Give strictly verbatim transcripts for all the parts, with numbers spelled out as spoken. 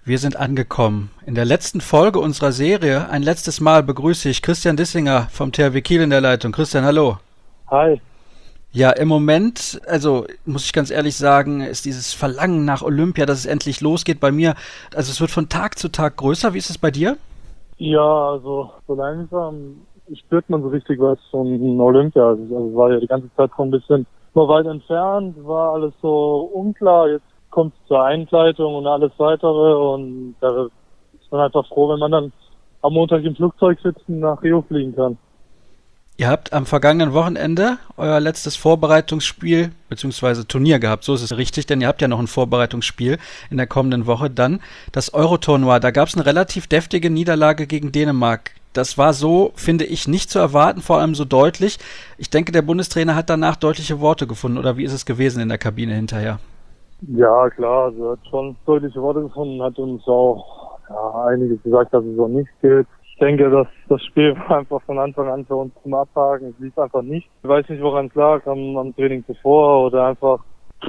Wir sind angekommen. In der letzten Folge unserer Serie, ein letztes Mal begrüße ich Christian Dissinger vom T H W Kiel in der Leitung. Christian, hallo. Hi. Ja, im Moment, also muss ich ganz ehrlich sagen, ist dieses Verlangen nach Olympia, dass es endlich losgeht bei mir, also es wird von Tag zu Tag größer. Wie ist es bei dir? Ja, also so langsam spürt man so richtig was von Olympia. Also es war ja die ganze Zeit so ein bisschen noch weit entfernt, war alles so unklar. Jetzt kommt es zur Einkleidung und alles weitere und da ist man einfach froh, wenn man dann am Montag im Flugzeug sitzen und nach Rio fliegen kann. Ihr habt am vergangenen Wochenende euer letztes Vorbereitungsspiel bzw. Turnier gehabt, so ist es richtig, denn ihr habt ja noch ein Vorbereitungsspiel in der kommenden Woche. Dann das Euro-Tournoi, da gab es eine relativ deftige Niederlage gegen Dänemark. Das war so, finde ich, nicht zu erwarten, vor allem so deutlich. Ich denke, der Bundestrainer hat danach deutliche Worte gefunden, oder wie ist es gewesen in der Kabine hinterher? Ja, klar, also er hat schon deutliche Worte gefunden, hat uns auch ja, einiges gesagt, dass es so nicht geht. Ich denke, dass das Spiel war einfach von Anfang an für uns zum Abhaken. Es lief einfach nicht. Ich weiß nicht, woran es lag, am, am Training zuvor oder einfach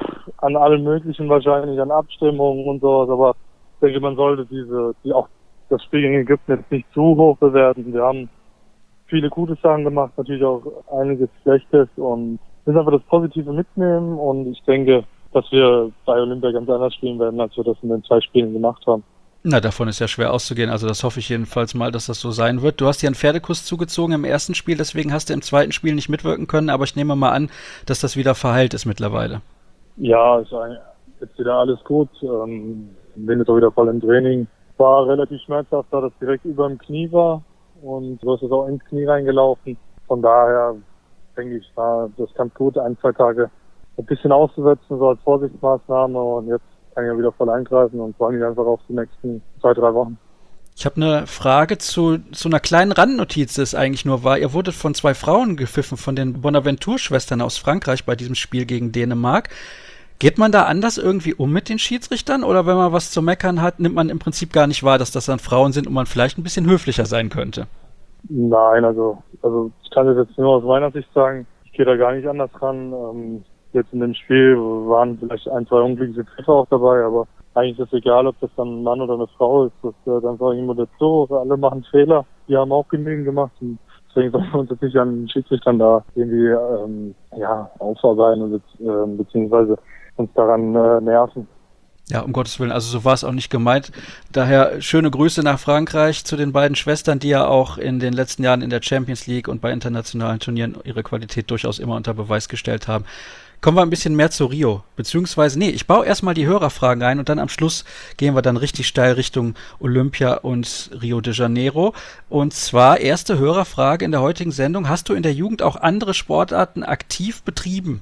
an allem Möglichen wahrscheinlich, an Abstimmungen und sowas. Aber ich denke, man sollte diese, die auch das Spiel gegen Ägypten jetzt nicht zu hoch bewerten. Wir haben viele gute Sachen gemacht, natürlich auch einiges Schlechtes und müssen einfach das Positive mitnehmen. Und ich denke, dass wir bei Olympia ganz anders spielen werden, als wir das in den zwei Spielen gemacht haben. Na, davon ist ja schwer auszugehen. Also das hoffe ich jedenfalls mal, dass das so sein wird. Du hast dir einen Pferdekuss zugezogen im ersten Spiel, deswegen hast du im zweiten Spiel nicht mitwirken können. Aber ich nehme mal an, dass das wieder verheilt ist mittlerweile. Ja, ist jetzt wieder alles gut. Ähm, bin jetzt auch wieder voll im Training. War relativ schmerzhaft, da das direkt über dem Knie war. Und so ist es auch ins Knie reingelaufen. Von daher denke ich, war das ganz gut, ein, zwei Tage ein bisschen auszusetzen, so als Vorsichtsmaßnahme. Und jetzt kann ich ja wieder voll eingreifen und freue mich einfach auf die nächsten zwei, drei Wochen. Ich habe eine Frage zu, zu einer kleinen Randnotiz, das eigentlich nur war. Ihr wurdet von zwei Frauen gepfiffen, von den Bonaventure-Schwestern aus Frankreich bei diesem Spiel gegen Dänemark. Geht man da anders irgendwie um mit den Schiedsrichtern? Oder wenn man was zu meckern hat, nimmt man im Prinzip gar nicht wahr, dass das dann Frauen sind und man vielleicht ein bisschen höflicher sein könnte? Nein, also, also ich kann das jetzt nur aus meiner Sicht sagen. Ich gehe da gar nicht anders ran. Ähm, Jetzt in dem Spiel waren vielleicht ein, zwei unglückliche Treffer auch dabei, aber eigentlich ist es egal, ob das dann ein Mann oder eine Frau ist. Das ist dann einfach immer dazu. Alle machen Fehler. Die haben auch genügend gemacht. Und deswegen sollen wir uns jetzt nicht an den Schiedsrichtern da irgendwie ähm, ja, aufarbeiten und, äh, beziehungsweise uns daran äh, nerven. Ja, um Gottes Willen, also so war es auch nicht gemeint. Daher schöne Grüße nach Frankreich zu den beiden Schwestern, die ja auch in den letzten Jahren in der Champions League und bei internationalen Turnieren ihre Qualität durchaus immer unter Beweis gestellt haben. Kommen wir ein bisschen mehr zu Rio, beziehungsweise, nee, ich baue erstmal die Hörerfragen ein und dann am Schluss gehen wir dann richtig steil Richtung Olympia und Rio de Janeiro. Und zwar, erste Hörerfrage in der heutigen Sendung, hast du in der Jugend auch andere Sportarten aktiv betrieben?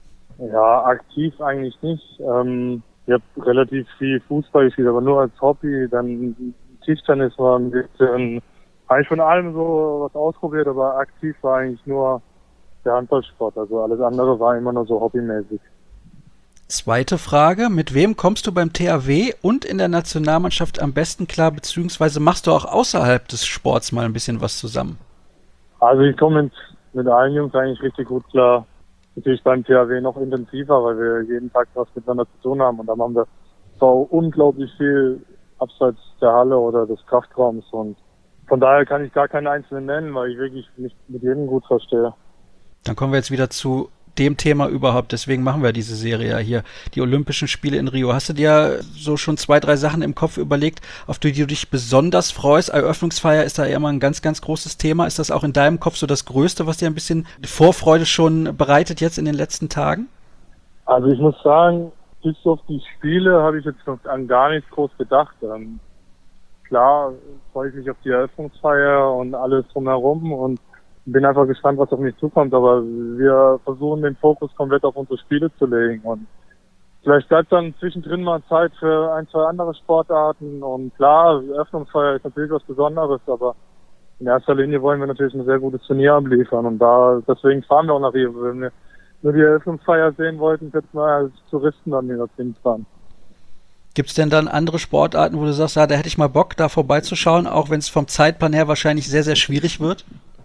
Ja, aktiv eigentlich nicht. Ähm, ich habe relativ viel Fußball gespielt, aber nur als Hobby. Dann Tischtennis war ein bisschen, eigentlich von allem so was ausprobiert, aber aktiv war eigentlich nur der Handballsport, also alles andere war immer nur so hobbymäßig. Zweite Frage, mit wem kommst du beim T H W und in der Nationalmannschaft am besten klar, beziehungsweise machst du auch außerhalb des Sports mal ein bisschen was zusammen? Also ich komme mit, mit allen Jungs eigentlich richtig gut klar. Natürlich beim T H W noch intensiver, weil wir jeden Tag was miteinander zu tun haben und dann haben wir so unglaublich viel abseits der Halle oder des Kraftraums und von daher kann ich gar keinen einzelnen nennen, weil ich wirklich mich mit jedem gut verstehe. Dann kommen wir jetzt wieder zu dem Thema überhaupt. Deswegen machen wir diese Serie ja hier. Die Olympischen Spiele in Rio. Hast du dir so schon zwei, drei Sachen im Kopf überlegt, auf die du dich besonders freust? Eröffnungsfeier ist da ja immer ein ganz, ganz großes Thema. Ist das auch in deinem Kopf so das Größte, was dir ein bisschen Vorfreude schon bereitet jetzt in den letzten Tagen? Also ich muss sagen, bis auf die Spiele habe ich jetzt noch an gar nichts groß gedacht. Ähm, klar freue ich mich auf die Eröffnungsfeier und alles drumherum und bin einfach gespannt, was auf mich zukommt, aber wir versuchen den Fokus komplett auf unsere Spiele zu legen und vielleicht bleibt dann zwischendrin mal Zeit für ein, zwei andere Sportarten und klar, Öffnungsfeier ist natürlich was Besonderes, aber in erster Linie wollen wir natürlich ein sehr gutes Turnier abliefern und da, deswegen fahren wir auch nach Rio. Wenn wir nur die Eröffnungsfeier sehen wollten, jetzt mal als Touristen dann hier hinfahren. Gibt es denn dann andere Sportarten, wo du sagst, ja, da hätte ich mal Bock, da vorbeizuschauen, auch wenn es vom Zeitplan her wahrscheinlich sehr, sehr schwierig wird?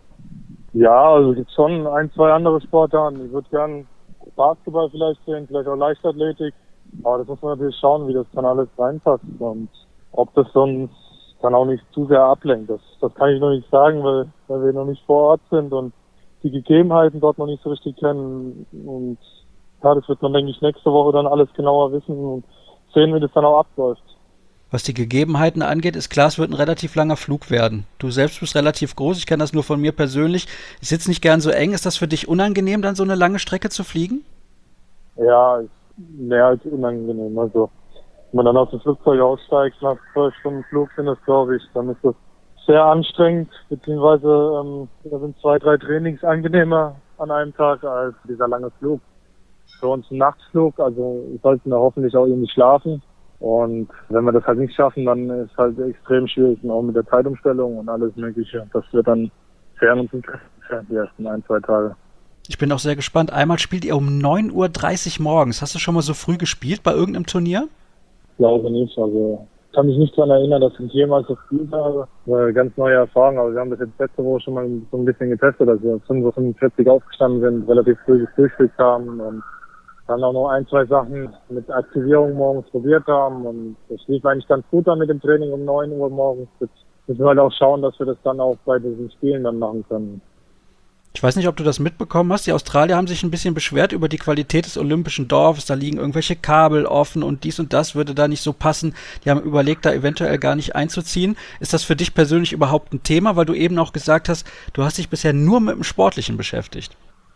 Ja, also es gibt schon ein, zwei andere Sportarten. Ich würde gern Basketball vielleicht sehen, vielleicht auch Leichtathletik. Aber das muss man natürlich schauen, wie das dann alles reinpasst. Und ob das sonst dann auch nicht zu sehr ablenkt. Das, das kann ich noch nicht sagen, weil, weil wir noch nicht vor Ort sind und die Gegebenheiten dort noch nicht so richtig kennen. Und ja, das wird man, denke ich, nächste Woche dann alles genauer wissen und sehen, wie das dann auch abläuft. Was die Gegebenheiten angeht, ist klar, es wird ein relativ langer Flug werden. Du selbst bist relativ groß, ich kenne das nur von mir persönlich. Ich sitze nicht gern so eng. Ist das für dich unangenehm, dann so eine lange Strecke zu fliegen? Ja, ist mehr als unangenehm. Also, wenn man dann aus dem Flugzeug aussteigt, nach zwölf Stunden Flug sind das, glaube ich, dann ist das sehr anstrengend, beziehungsweise ähm, da sind zwei, drei Trainings angenehmer an einem Tag als dieser lange Flug. Für uns ein Nachtflug, also wir sollten da hoffentlich auch irgendwie schlafen. Und wenn wir das halt nicht schaffen, dann ist halt extrem schwierig, und auch mit der Zeitumstellung und alles Mögliche. Das wird dann sehr uns interessieren, die ersten ein, zwei Tage. Ich bin auch sehr gespannt. Einmal spielt ihr um neun Uhr dreißig morgens. Hast du schon mal so früh gespielt bei irgendeinem Turnier? Ich glaube nicht. Also ich kann mich nicht daran erinnern, dass ich jemals gespielt habe. Eine ganz neue Erfahrung. Aber wir haben das jetzt letzte Woche schon mal so ein bisschen getestet, dass wir um fünf Uhr fünfundvierzig aufgestanden sind, relativ früh gefrühstückt haben und dann auch noch ein, zwei Sachen mit Aktivierung morgens probiert haben. Und das lief eigentlich ganz gut dann mit dem Training um neun Uhr morgens. Jetzt müssen wir halt auch schauen, dass wir das dann auch bei diesen Spielen dann machen können. Ich weiß nicht, ob du das mitbekommen hast. Die Australier haben sich ein bisschen beschwert über die Qualität des olympischen Dorfes. Da liegen irgendwelche Kabel offen und dies und das würde da nicht so passen. Die haben überlegt, da eventuell gar nicht einzuziehen. Ist das für dich persönlich überhaupt ein Thema? Weil du eben auch gesagt hast, du hast dich bisher nur mit dem Sportlichen beschäftigt.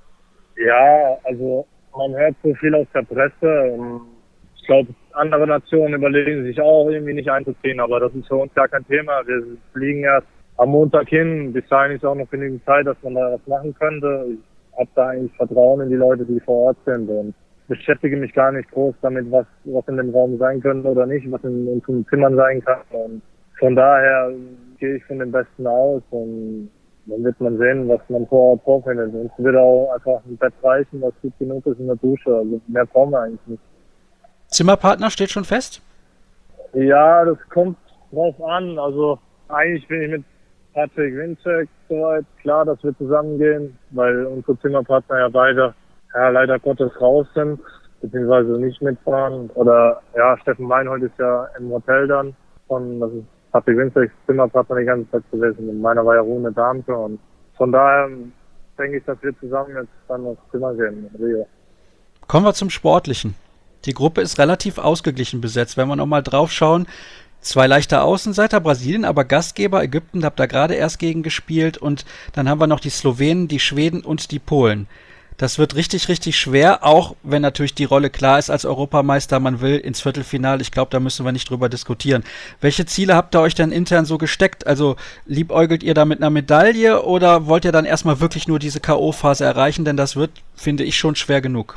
Ja, also man hört so viel aus der Presse. Ich glaube, andere Nationen überlegen sich auch irgendwie nicht einzuziehen, aber das ist für uns gar kein Thema. Wir fliegen erst am Montag hin. Bis dahin ist auch noch genügend Zeit, dass man da was machen könnte. Ich habe da eigentlich Vertrauen in die Leute, die vor Ort sind und beschäftige mich gar nicht groß damit, was, was in dem Raum sein könnte oder nicht, was in unseren Zimmern sein kann. Und von daher gehe ich von dem Besten aus und dann wird man sehen, was man vor Ort vorfindet. Und es wird auch einfach ein Bett reichen, was gut genug ist in der Dusche. Also mehr brauchen wir eigentlich nicht. Zimmerpartner steht schon fest? Ja, das kommt drauf an. Also eigentlich bin ich mit Patrick Winczek soweit klar, dass wir zusammengehen, weil unsere Zimmerpartner ja beide ja, leider Gottes raus sind, beziehungsweise nicht mitfahren. Oder ja, Steffen Meinhold ist ja im Hotel dann. Und das ist Patrick Winczeks Zimmerpartner die ganze Zeit gewesen. Und meiner war ja Rune Darmke. Und von daher denke ich, dass wir zusammen jetzt dann aufs Zimmer gehen in Rio. Kommen wir zum Sportlichen. Die Gruppe ist relativ ausgeglichen besetzt. Wenn wir nochmal drauf schauen, zwei leichte Außenseiter, Brasilien, aber Gastgeber, Ägypten, habt da gerade erst gegen gespielt. Und dann haben wir noch die Slowenen, die Schweden und die Polen. Das wird richtig, richtig schwer, auch wenn natürlich die Rolle klar ist als Europameister, man will ins Viertelfinale. Ich glaube, da müssen wir nicht drüber diskutieren. Welche Ziele habt ihr euch denn intern so gesteckt? Also liebäugelt ihr da mit einer Medaille oder wollt ihr dann erstmal wirklich nur diese K O-Phase erreichen? Denn das wird, finde ich, schon schwer genug.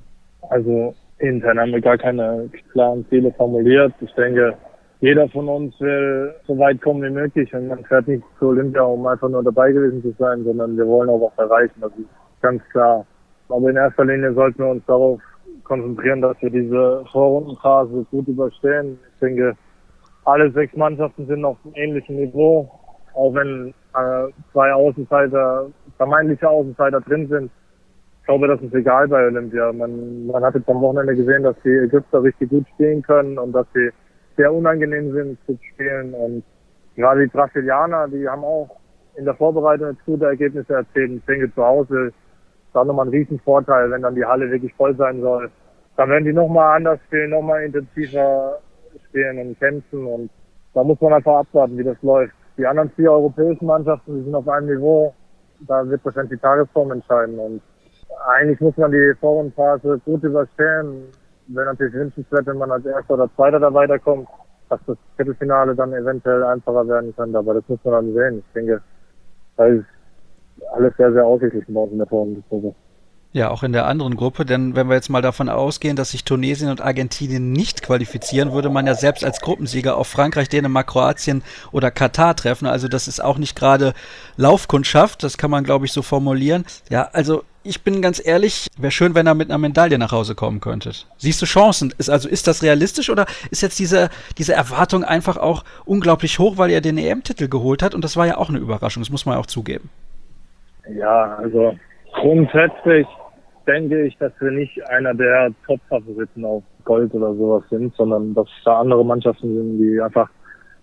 Also intern haben wir gar keine klaren Ziele formuliert. Ich denke, jeder von uns will so weit kommen wie möglich und man fährt nicht zu Olympia, um einfach nur dabei gewesen zu sein, sondern wir wollen auch was erreichen. Das ist ganz klar. Aber in erster Linie sollten wir uns darauf konzentrieren, dass wir diese Vorrundenphase gut überstehen. Ich denke, alle sechs Mannschaften sind auf einem ähnlichen Niveau, auch wenn äh, zwei Außenseiter, vermeintliche Außenseiter drin sind. Ich glaube, das ist egal bei Olympia. Man, man hat jetzt am Wochenende gesehen, dass die Ägypter richtig gut spielen können und dass sie sehr unangenehm sind zu spielen. Und gerade die Brasilianer, die haben auch in der Vorbereitung jetzt gute Ergebnisse erzielt. Ich denke, zu Hause ist da nochmal ein Riesenvorteil, wenn dann die Halle wirklich voll sein soll. Dann werden die nochmal anders spielen, nochmal intensiver spielen und kämpfen. Und da muss man einfach abwarten, wie das läuft. Die anderen vier europäischen Mannschaften, die sind auf einem Niveau. Da wird wahrscheinlich die Tagesform entscheiden. Und eigentlich muss man die Vorrundenphase gut überstehen. Wäre natürlich wünschenswert, wenn man als Erster oder Zweiter da weiterkommt, dass das Viertelfinale dann eventuell einfacher werden könnte. Aber das muss man dann sehen. Ich denke, da ist alles sehr, sehr ausgeglichen bei uns in der Vorrundenphase. Ja, auch in der anderen Gruppe, denn wenn wir jetzt mal davon ausgehen, dass sich Tunesien und Argentinien nicht qualifizieren, würde man ja selbst als Gruppensieger auf Frankreich, Dänemark, Kroatien oder Katar treffen. Also das ist auch nicht gerade Laufkundschaft, das kann man, glaube ich, so formulieren. Ja, also ich bin ganz ehrlich, wäre schön, wenn ihr mit einer Medaille nach Hause kommen könntet. Siehst du Chancen? Ist, also ist das realistisch oder ist jetzt diese, diese Erwartung einfach auch unglaublich hoch, weil ihr den E M-Titel geholt habt? Und das war ja auch eine Überraschung, das muss man ja auch zugeben. Ja, also grundsätzlich denke ich, dass wir nicht einer der Top-Favoriten auf Gold oder sowas sind, sondern dass da andere Mannschaften sind, die einfach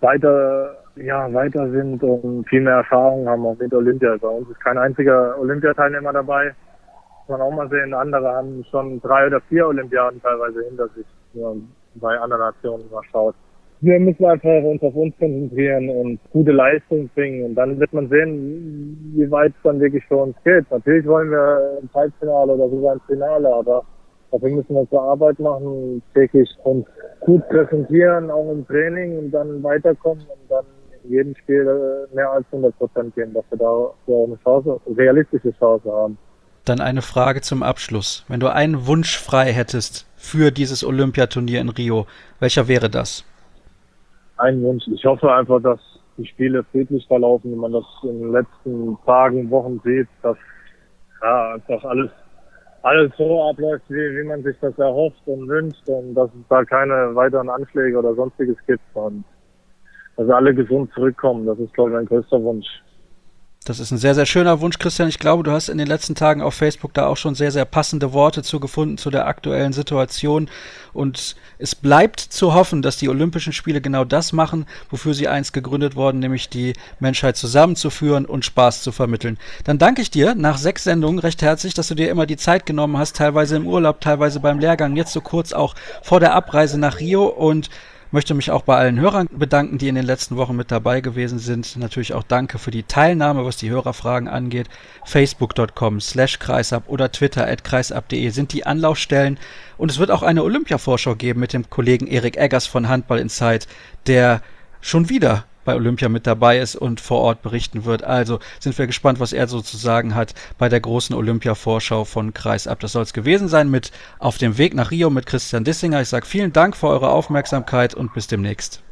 weiter, ja, weiter sind und viel mehr Erfahrung haben auch mit Olympia. Bei uns ist kein einziger Olympiateilnehmer dabei. Muss man auch mal sehen, andere haben schon drei oder vier Olympiaden teilweise hinter sich, wenn man bei anderen Nationen mal schaut. Wir müssen einfach uns auf uns konzentrieren und gute Leistung bringen und dann wird man sehen, wie weit es dann wirklich für uns geht. Natürlich wollen wir ins Halbfinale oder sogar ins Finale, aber dafür müssen wir unsere Arbeit machen, täglich uns gut präsentieren, auch im Training und dann weiterkommen und dann in jedem Spiel mehr als hundert Prozent geben, dass wir da so eine Chance, eine realistische Chance haben. Dann eine Frage zum Abschluss. Wenn du einen Wunsch frei hättest für dieses Olympiaturnier in Rio, welcher wäre das? Ein Wunsch. Ich hoffe einfach, dass die Spiele friedlich verlaufen, wie man das in den letzten Tagen, Wochen sieht, dass ja, einfach alles alles so abläuft, wie, wie man sich das erhofft und wünscht und dass es da keine weiteren Anschläge oder sonstiges gibt und dass alle gesund zurückkommen. Das ist, glaube ich, mein größter Wunsch. Das ist ein sehr, sehr schöner Wunsch, Christian. Ich glaube, du hast in den letzten Tagen auf Facebook da auch schon sehr, sehr passende Worte zu gefunden zu der aktuellen Situation. Und es bleibt zu hoffen, dass die Olympischen Spiele genau das machen, wofür sie einst gegründet wurden, nämlich die Menschheit zusammenzuführen und Spaß zu vermitteln. Dann danke ich dir nach sechs Sendungen recht herzlich, dass du dir immer die Zeit genommen hast, teilweise im Urlaub, teilweise beim Lehrgang, jetzt so kurz auch vor der Abreise nach Rio und möchte mich auch bei allen Hörern bedanken, die in den letzten Wochen mit dabei gewesen sind. Natürlich auch danke für die Teilnahme, was die Hörerfragen angeht. Facebook Punkt com slash kreisab oder Twitter at kreisab Punkt de sind die Anlaufstellen. Und es wird auch eine Olympia-Vorschau geben mit dem Kollegen Erik Eggers von Handball Insight, der schon wieder bei Olympia mit dabei ist und vor Ort berichten wird. Also sind wir gespannt, was er so zu sagen hat bei der großen Olympia-Vorschau von Kreisab. Das soll es gewesen sein mit Auf dem Weg nach Rio mit Christian Dissinger. Ich sage vielen Dank für eure Aufmerksamkeit und bis demnächst.